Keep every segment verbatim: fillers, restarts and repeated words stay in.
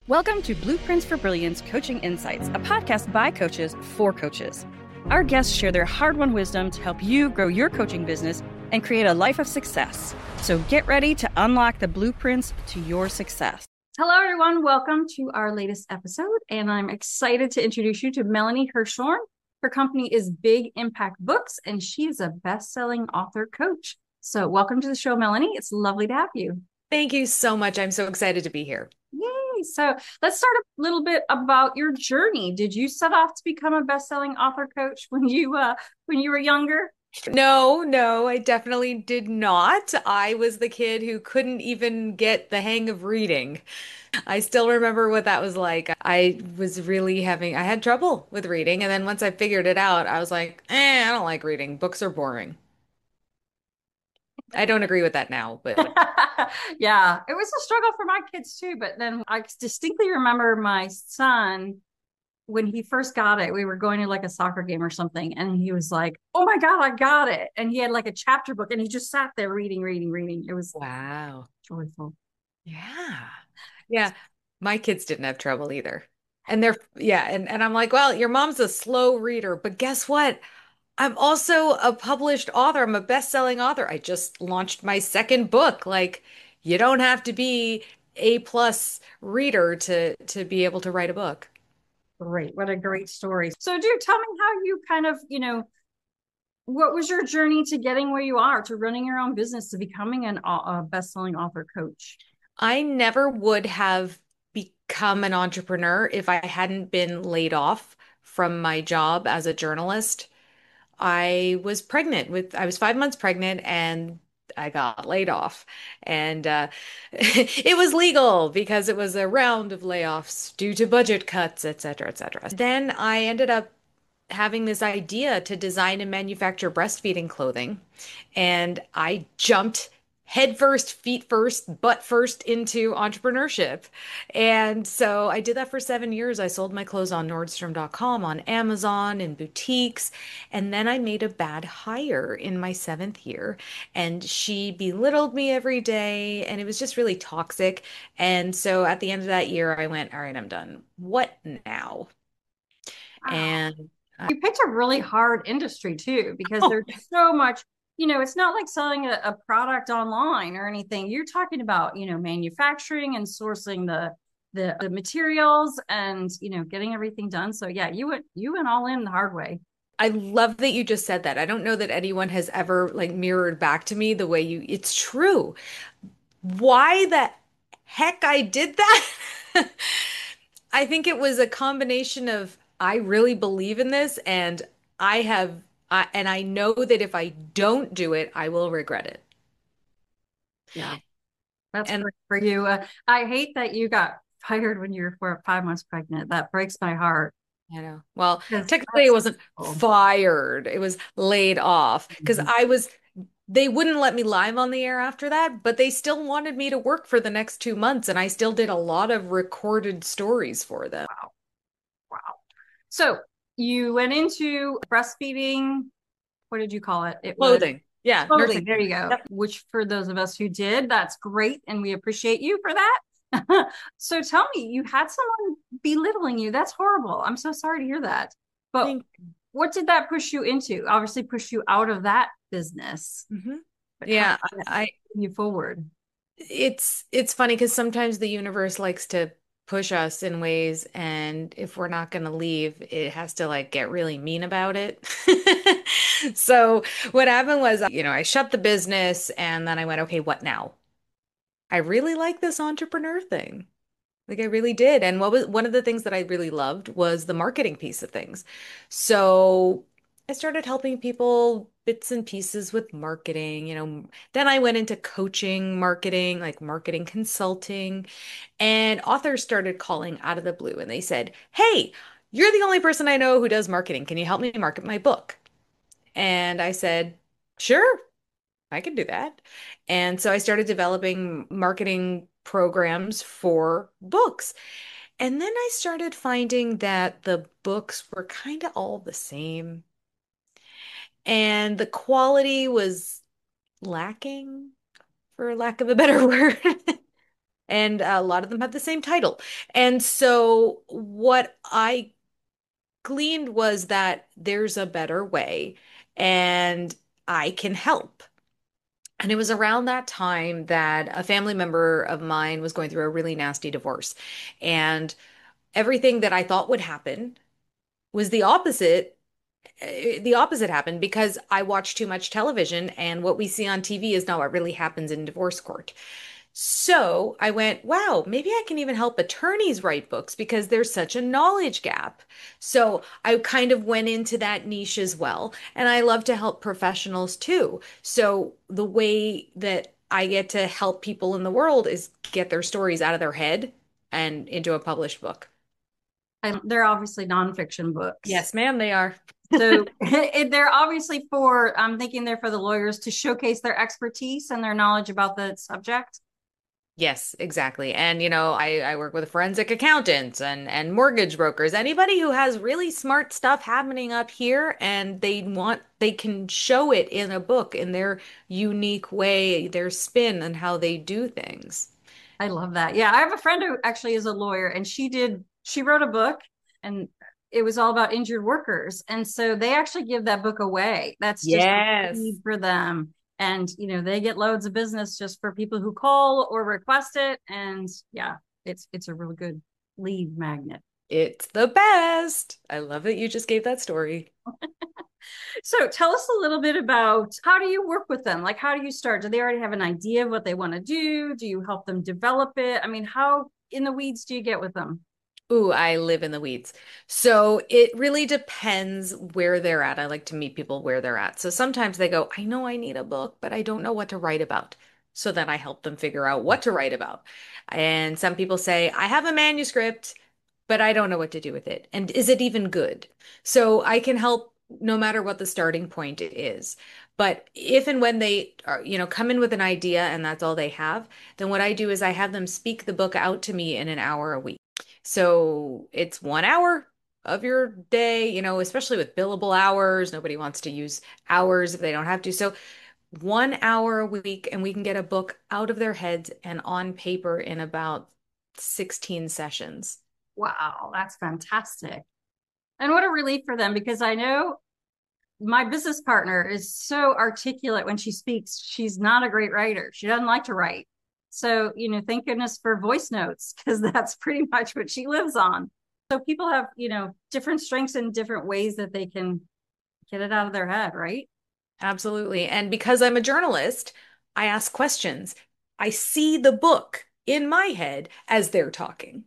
Welcome to Blueprints for Brilliance Coaching Insights, a podcast by coaches for coaches. Our guests share their hard-won wisdom to help you grow your coaching business and create a life of success. So get ready to unlock the blueprints to your success. Hello, everyone. Welcome to our latest episode, and I'm excited to introduce you to Melanie Hirschhorn. Her company is Big Impact Books, and she's a best-selling author coach. So welcome to the show, Melanie. It's lovely to have you. Thank you so much. I'm so excited to be here. Yay. So let's start a little bit about your journey. Did you set off to become a best-selling author coach when you uh when you were younger? No, no, I definitely did not. I was the kid who couldn't even get the hang of reading. I still remember what that was like. I was really having, I had trouble with reading. And then once I figured it out, I was like, eh, I don't like reading. Books are boring. I don't agree with that now, but Yeah, it was a struggle for my kids too. But then I distinctly remember my son when he first got it. We were going to like a soccer game or something, and he was like, "Oh my God, I got it!" And he had like a chapter book, and he just sat there reading, reading, reading. It was wow. joyful. Yeah. Yeah. My kids didn't have trouble either. And they're, yeah. And, and I'm like, well, your mom's a slow reader, but guess what? I'm also a published author. I'm a best-selling author. I just launched my second book. Like, you don't have to be A plus reader to to be able to write a book. Great. What a great story. So, do tell me how you kind of, you know, what was your journey to getting where you are, to running your own business, to becoming an, a best-selling author coach? I never would have become an entrepreneur if I hadn't been laid off from my job as a journalist. I was pregnant with, I was five months pregnant and I got laid off. And uh, it was legal because it was a round of layoffs due to budget cuts, et cetera, et cetera. Then I ended up having this idea to design and manufacture breastfeeding clothing. And I jumped head first, feet first, butt first into entrepreneurship. And so I did that for seven years. I sold my clothes on Nordstrom dot com, on Amazon, in boutiques. And then I made a bad hire in my seventh year. And she belittled me every day. And it was just really toxic. And so at the end of that year, I went, all right, I'm done. What now? Wow. And uh, You picked a really hard industry too, because there's so much, you know, it's not like selling a, a product online or anything. You're talking about, you know, manufacturing and sourcing the, the the materials and, you know, getting everything done. So yeah, you went you went all in the hard way. I love that you just said that. I don't know that anyone has ever like mirrored back to me the way you, it's true. Why the heck I did that? I think it was a combination of I really believe in this and I have I, and I know that if I don't do it, I will regret it. Yeah, that's And great for you. Uh, I hate that you got fired when you were four, five months pregnant. That breaks my heart you know, well, because technically it that's wasn't oh, fired. It was laid off because mhm. I was they wouldn't let me live on the air after that, but they still wanted me to work for the next two months, and I still did a lot of recorded stories for them. Wow, wow. So you went into breastfeeding. What did you call it? It was Clothing. Yeah, clothing. nursing. There you go. Yep. Which for those of us who did, that's great, and we appreciate you for that. So tell me, you had someone belittling you. That's horrible. I'm so sorry to hear that. But Think. what did that push you into? Obviously, push you out of that business, hmm but how Yeah, did that I move you forward? it's it's funny because sometimes the universe likes to push us in ways, and if we're not going to leave, it has to like get really mean about it. So what happened was, you know, I shut the business and then I went, okay, what now? I really like this entrepreneur thing. Like I really did. And what was one of the things that I really loved was the marketing piece of things. So I started helping people bits and pieces with marketing, you know. Then I went into coaching marketing, like marketing consulting, and authors started calling out of the blue and they said, "Hey, you're the only person I know who does marketing. Can you help me market my book?" And I said, "Sure, I can do that." And so I started developing marketing programs for books. And then I started finding that the books were kind of all the same and the quality was lacking, for lack of a better word. and a lot of them have the same title. And so what I gleaned was that there's a better way and I can help. And it was around that time that a family member of mine was going through a really nasty divorce. And everything that I thought would happen was the opposite. eh, The opposite happened because I watch too much television, and what we see on T V is not what really happens in divorce court. So I went, wow, maybe I can even help attorneys write books because there's such a knowledge gap. So I kind of went into that niche as well. And I love to help professionals too. So the way that I get to help people in the world is get their stories out of their head and into a published book. I, they're obviously nonfiction books. Yes, ma'am, they are. So it, they're obviously for, I'm thinking they're for the lawyers to showcase their expertise and their knowledge about the subject. Yes, exactly. And you know, I I work with forensic accountants and and mortgage brokers. Anybody who has really smart stuff happening up here and they want they can show it in a book in their unique way, their spin and how they do things. I love that. Yeah, I have a friend who actually is a lawyer, and she did, she wrote a book, and it was all about injured workers. And so they actually give that book away. That's just a Yes. need for them. And, you know, they get loads of business just for people who call or request it. And yeah, it's it's a really good lead magnet. It's the best. I love that you just gave that story. So tell us a little bit about, how do you work with them? Like, how do you start? Do they already have an idea of what they want to do? Do you help them develop it? I mean, how in the weeds do you get with them? Ooh, I live in the weeds. So it really depends where they're at. I like to meet people where they're at. So sometimes they go, I know I need a book, but I don't know what to write about. So then I help them figure out what to write about. And some people say, I have a manuscript, but I don't know what to do with it. And is it even good? So I can help no matter what the starting point is. But if and when they are, you know, come in with an idea and that's all they have, then what I do is I have them speak the book out to me in an hour a week. So it's one hour of your day, you know, especially with billable hours. Nobody wants to use hours if they don't have to. So one hour a week, and we can get a book out of their heads and on paper in about sixteen sessions. Wow, that's fantastic. And what a relief for them, because I know my business partner is so articulate when she speaks. She's not a great writer. She doesn't like to write. So, you know, thank goodness for voice notes, because that's pretty much what she lives on. So people have, you know, different strengths and different ways that they can get it out of their head, right? Absolutely. And because I'm a journalist, I ask questions. I see the book in my head as they're talking.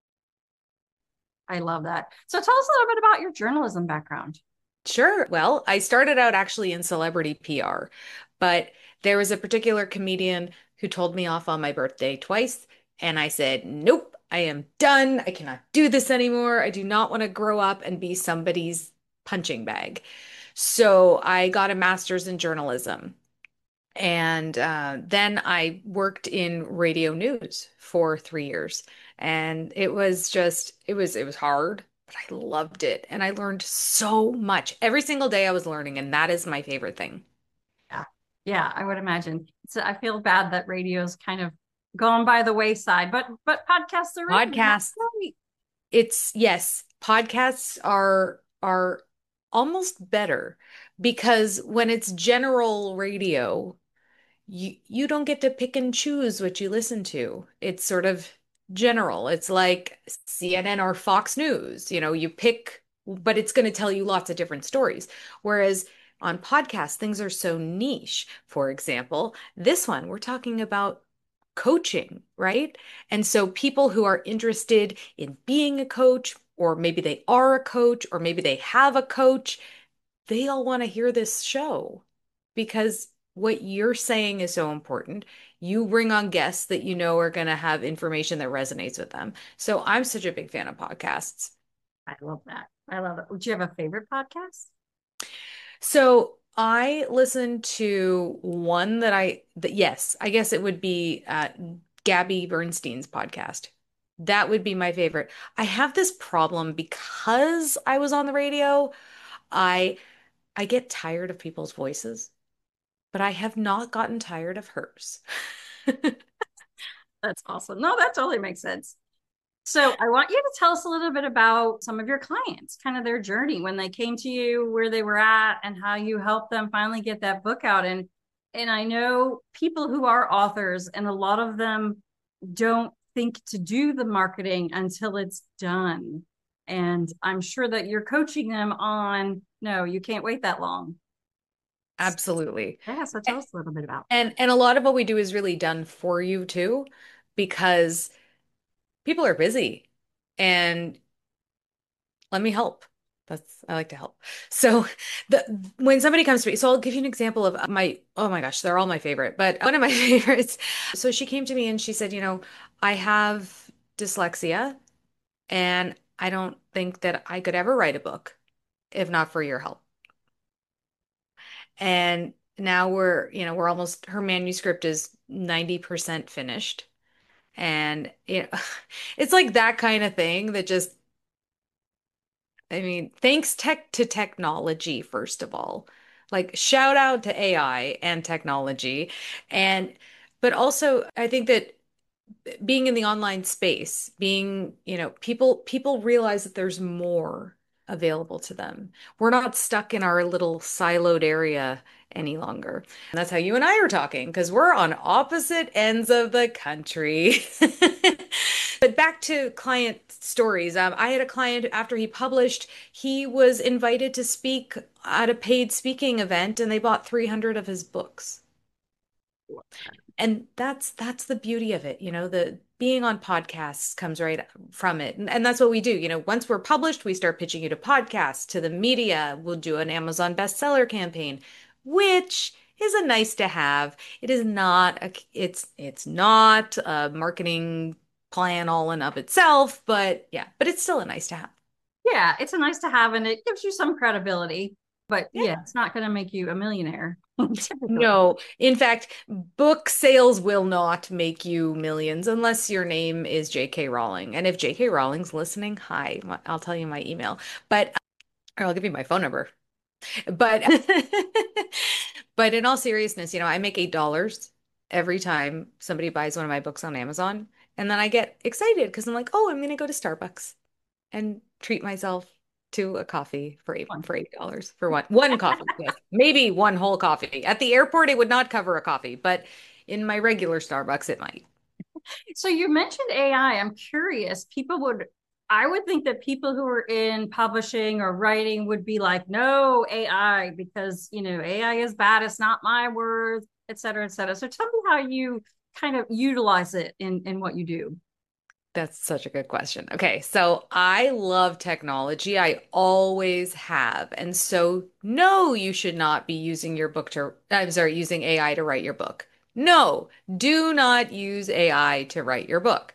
I love that. So tell us a little bit about your journalism background. Sure. Well, I started out actually in celebrity P R, but there was a particular comedian who told me off on my birthday twice, and I said, nope, I am done. I cannot do this anymore. I do not want to grow up and be somebody's punching bag. So I got a master's in journalism. And uh, then I worked in radio news for three years. And it was just, it was, it was hard, but I loved it. And I learned so much. Every single day I was learning, and that is my favorite thing. Yeah. Yeah, I would imagine. So I feel bad that radio's kind of gone by the wayside, but but podcasts are in. That's Podcasts, great. it's yes, podcasts are are almost better because when it's general radio, you you don't get to pick and choose what you listen to. It's sort of general. It's like C N N or Fox News. You know, you pick, but it's going to tell you lots of different stories. Whereas on podcasts, things are so niche. For example, this one, we're talking about coaching, right? And so people who are interested in being a coach, or maybe they are a coach, or maybe they have a coach, they all want to hear this show because what you're saying is so important. You bring on guests that you know are going to have information that resonates with them. So I'm such a big fan of podcasts. I love that. I love it. Would you have a favorite podcast? So I listen to one that I, that yes, I guess it would be uh, Gabby Bernstein's podcast. That would be my favorite. I have this problem because I was on the radio. I I get tired of people's voices, but I have not gotten tired of hers. That's awesome. No, that totally makes sense. So I want you to tell us a little bit about some of your clients, kind of their journey when they came to you, where they were at, and how you helped them finally get that book out. And and I know people who are authors, and a lot of them don't think to do the marketing until it's done. And I'm sure that you're coaching them on, no, you can't wait that long. Absolutely. Yeah, so tell us a little bit about. And and a lot of what we do is really done for you too, because people are busy and let me help. That's I like to help. So the when somebody comes to me, so I'll give you an example of my, oh my gosh, they're all my favorite, but one of my favorites. So she came to me and she said, you know, I have dyslexia and I don't think that I could ever write a book if not for your help. And now we're, you know, we're almost, her manuscript is ninety percent finished. And you know, it's like that kind of thing that just, I mean, thanks tech to technology, first of all. Like shout out to A I and technology. And but also I think that being in the online space, being, you know, people people realize that there's more available to them. We're not stuck in our little siloed area any longer. And that's how you and I are talking, because we're on opposite ends of the country. But back to client stories. Um, I had a client after he published, he was invited to speak at a paid speaking event, and they bought three hundred of his books. And that's that's the beauty of it, you know, the being on podcasts comes right from it. And, and that's what we do. You know, once we're published, we start pitching you to podcasts, to the media. We'll do an Amazon bestseller campaign, which is a nice to have. It is not a it's it's not a marketing plan all in of itself, but yeah, but it's still a nice to have. Yeah, it's a nice to have, and it gives you some credibility. But Yeah. yeah, it's not going to make you a millionaire, typically. No, in fact, book sales will not make you millions unless your name is J K. Rowling. And if J K. Rowling's listening, hi, I'll tell you my email, but or I'll give you my phone number. But but in all seriousness, you know, I make eight dollars every time somebody buys one of my books on Amazon, and then I get excited because I'm like, oh, I'm gonna go to Starbucks and treat myself to a coffee for eight for eight dollars for one one coffee. Yes, maybe one whole coffee. At the airport, it would not cover a coffee, but in my regular Starbucks, it might. So you mentioned A I. I'm curious. People would, I would think that people who are in publishing or writing would be like, no A I, because you know A I is bad. It's not my words, et cetera, et cetera. So tell me how you kind of utilize it in in what you do. That's such a good question. Okay, so I love technology. I always have. And so, no, you should not be using your book to, I'm sorry, using A I to write your book. No, do not use A I to write your book.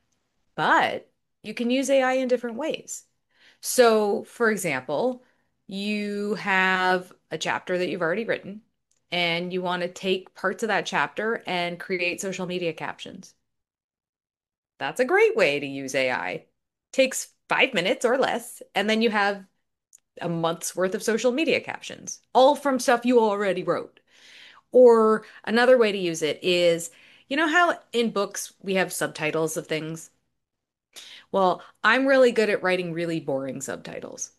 But you can use A I in different ways. So, for example, you have a chapter that you've already written, and you want to take parts of that chapter and create social media captions. That's a great way to use A I. Takes five minutes or less, and then you have a month's worth of social media captions, all from stuff you already wrote. Or another way to use it is, you know how in books we have subtitles of things? Well, I'm really good at writing really boring subtitles,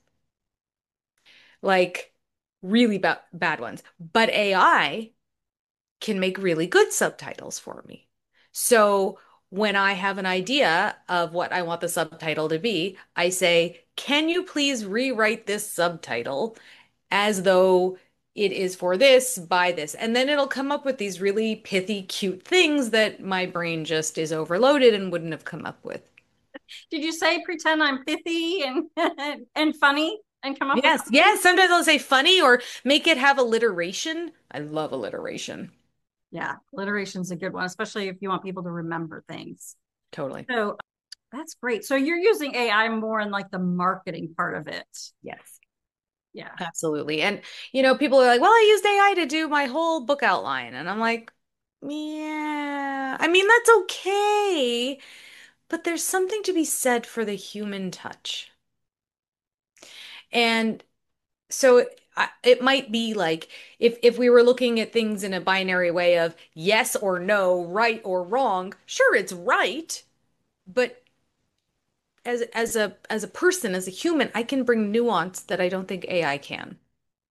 like really ba bad ones. But A I can make really good subtitles for me. So when I have an idea of what I want the subtitle to be, I say, can you please rewrite this subtitle as though it is for this, by this? And then it'll come up with these really pithy, cute things that my brain just is overloaded and wouldn't have come up with. Did you say pretend I'm pithy and and funny and come up with Yes, something? yes. Sometimes I'll say funny or make it have alliteration. I love alliteration. Yeah, alliteration's a good one, especially if you want people to remember things. Totally. So that's great. So you're using A I more in like the marketing part of it. Yes. Yeah. Absolutely. And, you know, people are like, well, I used A I to do my whole book outline. And I'm like, yeah, I mean, that's okay. But there's something to be said for the human touch. And so I, it might be like if if we were looking at things in a binary way of yes or no, right or wrong, sure it's right, but as as a as a person, as a human, I can bring nuance that I don't think A I can.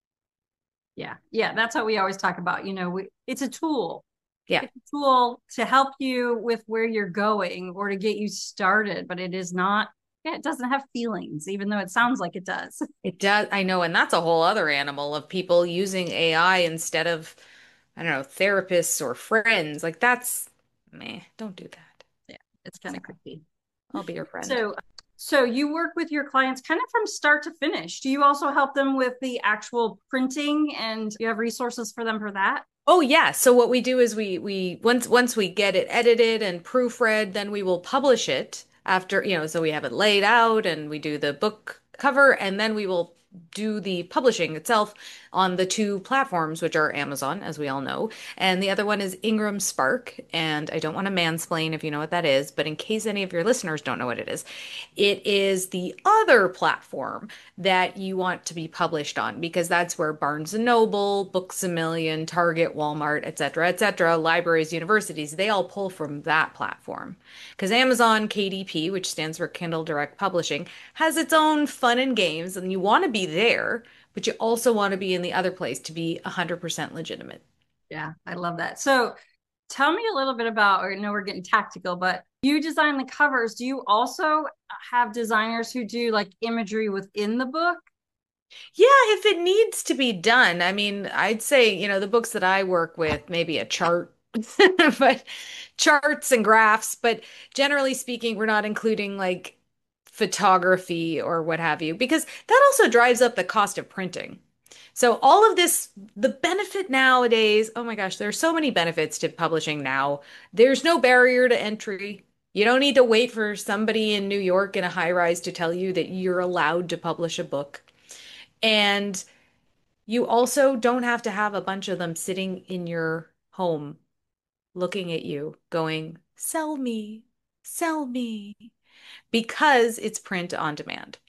Yeah. Yeah. That's what we always talk about. You know, we, it's a tool. Yeah. It's a tool to help you with where you're going or to get you started, but it is not, yeah, it doesn't have feelings, even though it sounds like it does. It does, I know, and that's a whole other animal of people using A I instead of, I don't know, therapists or friends. Like that's, meh, don't do that. Yeah, it's kind of creepy. I'll be your friend. So, so you work with your clients kind of from start to finish. Do you also help them with the actual printing and you have resources for them for that? Oh yeah. So what we do is we we once once we get it edited and proofread, then we will publish it after, you know, so we have it laid out and we do the book cover and then we will do the publishing itself on the two platforms, which are Amazon, as we all know, and the other one is Ingram Spark. And I don't want to mansplain if you know what that is, but in case any of your listeners don't know what it is, it is the other platform that you want to be published on because that's where Barnes and Noble, Books a Million, Target, Walmart, et cetera, et cetera, libraries, universities, they all pull from that platform. Because Amazon K D P, which stands for Kindle Direct Publishing, has its own fun and games, and you want to be there, but you also want to be in the other place to be one hundred percent legitimate. Yeah, I love that. So tell me a little bit about, or I know we're getting tactical, but you design the covers. Do you also have designers who do like imagery within the book? Yeah, if it needs to be done. I mean, I'd say, you know, the books that I work with, maybe a chart, but charts and graphs, but generally speaking, we're not including like photography or what have you, because that also drives up the cost of printing. So all of this, the benefit nowadays, oh my gosh, there's so many benefits to publishing now. There's no barrier to entry. You don't need to wait for somebody in New York in a high rise to tell you that you're allowed to publish a book. And you also don't have to have a bunch of them sitting in your home looking at you going, sell me, sell me, because it's print on demand.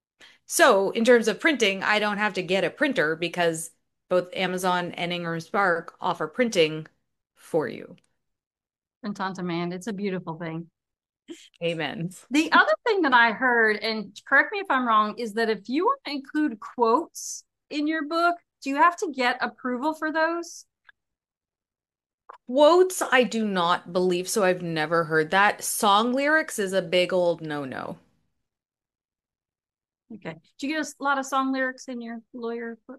So, in terms of printing, I don't have to get a printer because both Amazon and Ingram Spark offer printing for you. Print on demand. It's a beautiful thing. Amen. The other thing that I heard, and correct me if I'm wrong, is that if you want to include quotes in your book, do you have to get approval for those? Quotes, I do not believe so. I've never heard that. Song lyrics is a big old no-no. Okay. Do you get a lot of song lyrics in your lawyer book?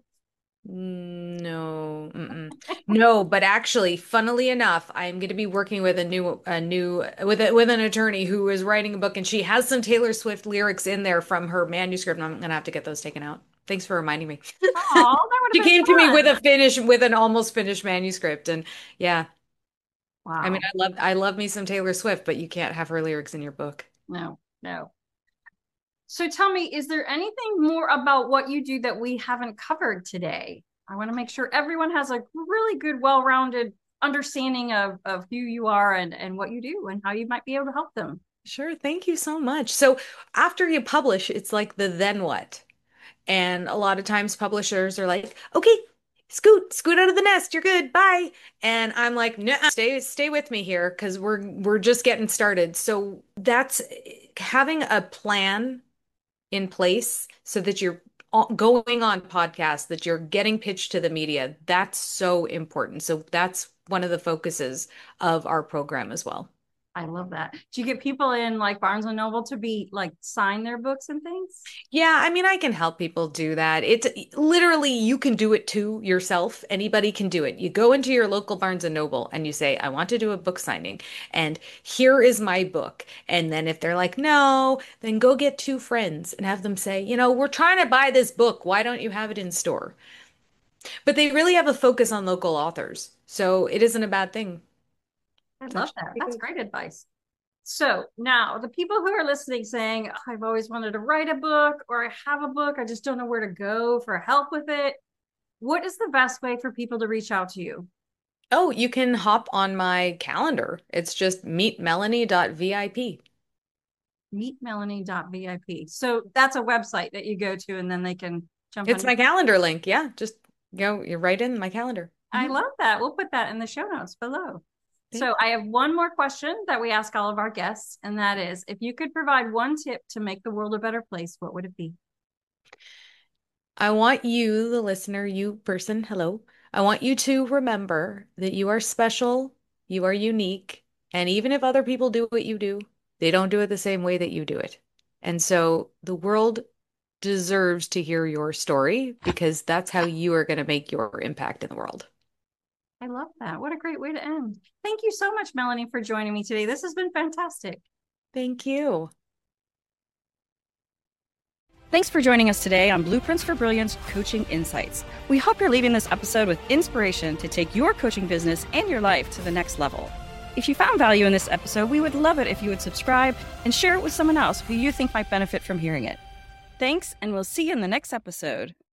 No, mm-mm. No, but actually, funnily enough, I'm going to be working with a new, a new, with a, with an attorney who is writing a book, and she has some Taylor Swift lyrics in there from her manuscript, and I'm going to have to get those taken out. Thanks for reminding me. Oh, that would She have been came to me with a fun. finish, with an almost finished manuscript, and yeah, I mean, Wow. I love, I love me some Taylor Swift, but you can't have her lyrics in your book. No, no. So tell me, is there anything more about what you do that we haven't covered today? I want to make sure everyone has a really good, well-rounded understanding of, of who you are and, and what you do and how you might be able to help them. Sure, thank you so much. So after you publish, it's like the then what? And a lot of times publishers are like, okay, scoot, scoot out of the nest. You're good. Bye. And I'm like, no, stay, stay with me here because we're we're just getting started. So that's having a plan in place so that you're going on podcasts, that you're getting pitched to the media. That's so important. So that's one of the focuses of our program as well. I love that. Do you get people in like Barnes and Noble to be like sign their books and things? Yeah, I mean, I can help people do that. It's literally, you can do it too yourself. Anybody can do it. You go into your local Barnes and Noble and you say, I want to do a book signing, and here is my book. And then if they're like, no, then go get two friends and have them say, you know, we're trying to buy this book. Why don't you have it in store? But they really have a focus on local authors. So it isn't a bad thing. I It's love actually that. pretty That's good. great advice. So now the people who are listening saying, oh, I've always wanted to write a book or I have a book, I just don't know where to go for help with it. What is the best way for people to reach out to you? Oh, you can hop on my calendar. It's just meet melanie dot vip. meet melanie dot vip. So that's a website that you go to and then they can Jump It's on my your- calendar link. Yeah, just go. You're right in my calendar. I love that. We'll put that in the show notes below. Thank So I have one more question that we ask all of our guests, and that is, if you could provide one tip to make the world a better place, what would it be? I want you, the listener, you person, hello. I want you to remember that you are special, you are unique, and even if other people do what you do, they don't do it the same way that you do it. And so the world deserves to hear your story because that's how you are going to make your impact in the world. I love that. What a great way to end. Thank you so much, Melanie, for joining me today. This has been fantastic. Thank you. Thanks for joining us today on Blueprints for Brilliance Coaching Insights. We hope you're leaving this episode with inspiration to take your coaching business and your life to the next level. If you found value in this episode, we would love it if you would subscribe and share it with someone else who you think might benefit from hearing it. Thanks, and we'll see you in the next episode.